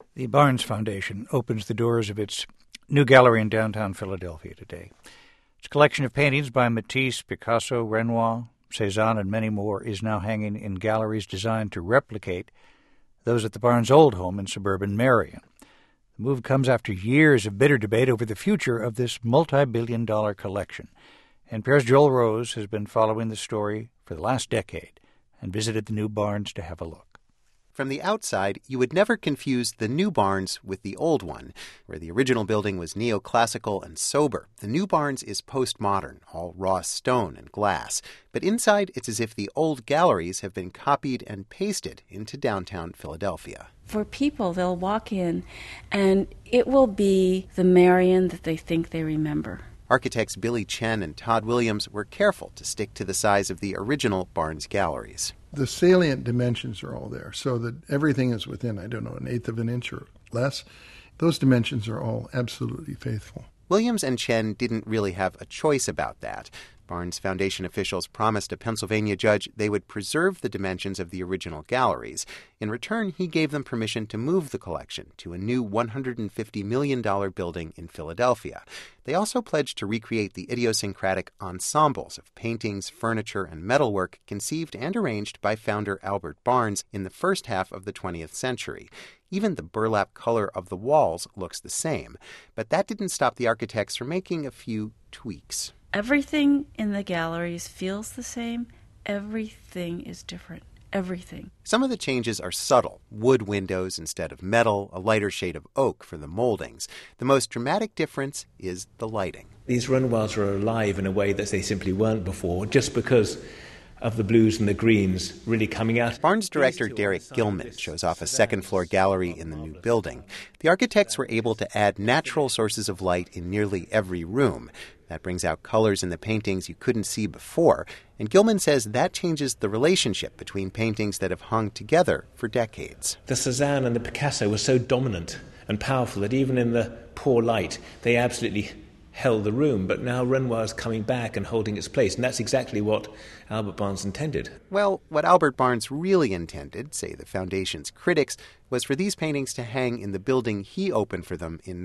The Barnes Foundation opens the doors of its new gallery in downtown Philadelphia today. Its collection of paintings by Matisse, Picasso, Renoir, Cézanne, and many more is now hanging in galleries designed to replicate those at the Barnes' old home in suburban Marion. The move comes after years of bitter debate over the future of this multi-billion-dollar collection. NPR's Joel Rose has been following the story for the last decade and visited the new Barnes to have a look. From the outside, you would never confuse the new Barnes with the old one. Where the original building was neoclassical and sober, the new Barnes is postmodern, all raw stone and glass. But inside, it's as if the old galleries have been copied and pasted into downtown Philadelphia. For people, they'll walk in, and it will be the Marion that they think they remember. Architects Billy Chen and Todd Williams were careful to stick to the size of the original Barnes galleries. The salient dimensions are all there, so that everything is within, an eighth of an inch or less. Those dimensions are all absolutely faithful. Williams and Chen didn't really have a choice about that. Barnes Foundation officials promised a Pennsylvania judge they would preserve the dimensions of the original galleries. In return, he gave them permission to move the collection to a new $150 million building in Philadelphia. They also pledged to recreate the idiosyncratic ensembles of paintings, furniture, and metalwork conceived and arranged by founder Albert Barnes in the first half of the 20th century. Even the burlap color of the walls looks the same. But that didn't stop the architects from making a few tweaks. Everything in the galleries feels the same. Everything is different. Everything. Some of the changes are subtle. Wood windows instead of metal, a lighter shade of oak for the moldings. The most dramatic difference is the lighting. These Renoirs are alive in a way that they simply weren't before, just because of the blues and the greens really coming out. Barnes director Derek Gilman shows off a second-floor gallery in the new building. The architects were able to add natural sources of light in nearly every room. That brings out colors in the paintings you couldn't see before. And Gilman says that changes the relationship between paintings that have hung together for decades. The Cézanne and the Picasso were so dominant and powerful that even in the poor light, they absolutely held the room. But now Renoir's coming back and holding its place. And that's exactly what Albert Barnes intended. Well, what Albert Barnes really intended, say the Foundation's critics, was for these paintings to hang in the building he opened for them in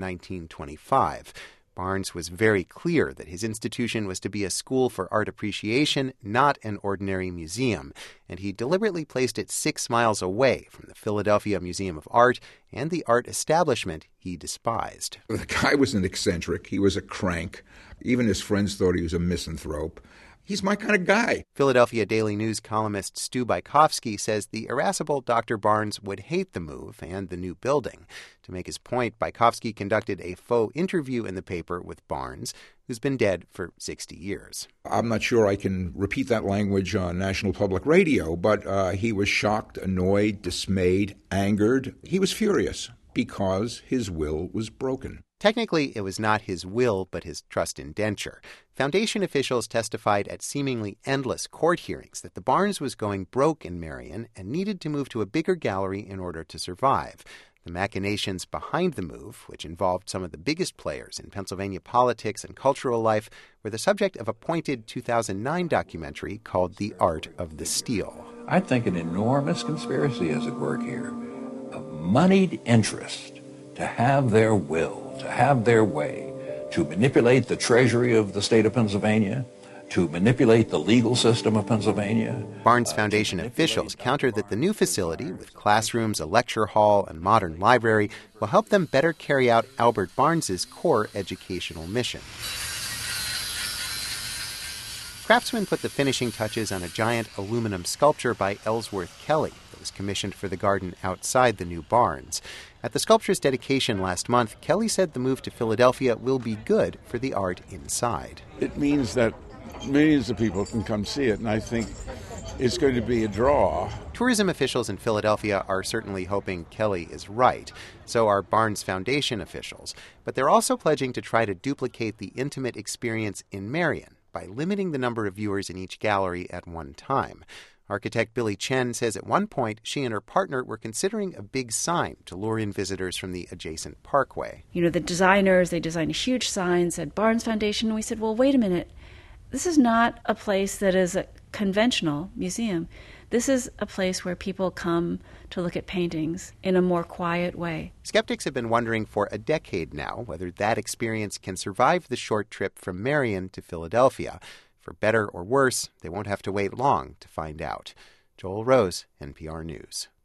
1925. Barnes was very clear that his institution was to be a school for art appreciation, not an ordinary museum, and he deliberately placed it 6 miles away from the Philadelphia Museum of Art and the art establishment he despised. The guy was an eccentric. He was a crank. Even his friends thought he was a misanthrope. He's my kind of guy. Philadelphia Daily News columnist Stu Bykowski says the irascible Dr. Barnes would hate the move and the new building. To make his point, Bykowski conducted a faux interview in the paper with Barnes, who's been dead for 60 years. I'm not sure I can repeat that language on National Public Radio, but he was shocked, annoyed, dismayed, angered. He was furious because his will was broken. Technically, it was not his will, but his trust indenture. Foundation officials testified at seemingly endless court hearings that the Barnes was going broke in Marion and needed to move to a bigger gallery in order to survive. The machinations behind the move, which involved some of the biggest players in Pennsylvania politics and cultural life, were the subject of a pointed 2009 documentary called The Art of the Steal. I think an enormous conspiracy is at work here, of moneyed interest to have their will, to have their way, to manipulate the treasury of the state of Pennsylvania, to manipulate the legal system of Pennsylvania. Barnes Foundation officials counter that the new facility, with classrooms, a lecture hall, and modern library, will help them better carry out Albert Barnes's core educational mission. Craftsmen put the finishing touches on a giant aluminum sculpture by Ellsworth Kelly that was commissioned for the garden outside the new Barnes. At the sculpture's dedication last month, Kelly said the move to Philadelphia will be good for the art inside. It means that millions of people can come see it, and I think it's going to be a draw. Tourism officials in Philadelphia are certainly hoping Kelly is right. So are Barnes Foundation officials. But they're also pledging to try to duplicate the intimate experience in Marion by limiting the number of viewers in each gallery at one time. Architect Billy Chen says at one point she and her partner were considering a big sign to lure in visitors from the adjacent parkway. The designers, they designed a huge sign, said Barnes Foundation. And we said, well, wait a minute. This is not a place that is a conventional museum. This is a place where people come to look at paintings in a more quiet way. Skeptics have been wondering for a decade now whether that experience can survive the short trip from Marion to Philadelphia. For better or worse, they won't have to wait long to find out. Joel Rose, NPR News.